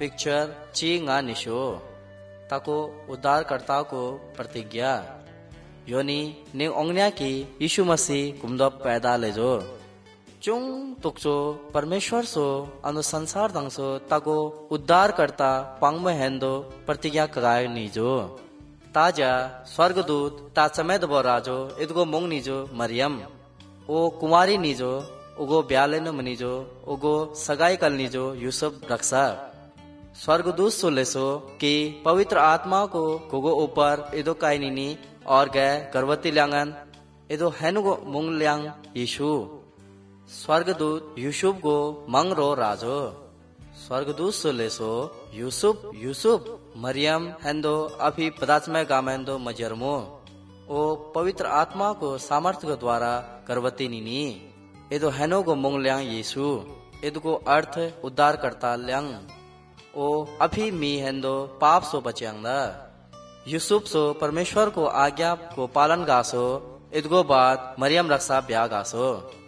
picture ची nga निशो ताको उद्धारकर्ता को प्रतिज्ञा योनी ने ओंगन्या की यीशु मसीह कुमदप पैदा ले जो चुंग तुकचो परमेश्वर सो अनु संसार दंगसो ताको उद्धारकर्ता पांग में हेंदो प्रतिज्ञा कराय नीजो ताजा स्वर्गदूत ता समेत बो राजो इदगो मोंग नीजो मरियम ओ कुमारी नीजो उगो ब्याले न मनीजो उगो सगाई कल नीजो यूसुफ रक्षा स्वर्गदूत सो लेसो कि पवित्र आत्मा को कुगो ऊपर इदो कायनीनी और गए गर्भवती ल्यांगन इदो हेनुगो मुंग ल्यांग यीशु स्वर्गदूत यूसुफ को मंग रो राजो स्वर्गदूत सो लेसो यूसुफ यूसुफ मरियम हेंदो अभी पदाचमय गामेंदो मजरमो ओ पवित्र आत्मा को सामर्थ्य के द्वारा गर्भवती नीनी इदो हेनो को मुंग ल्यांग यीशु इदो को अर्थ उद्धार करता ल्यांग ओ अभी मी हेंदो पाप सो बच्यांगा यूसुफ सो परमेश्वर को आज्ञा को पालन गासो इदगो बाद मरियम रक्षा ब्याह गासो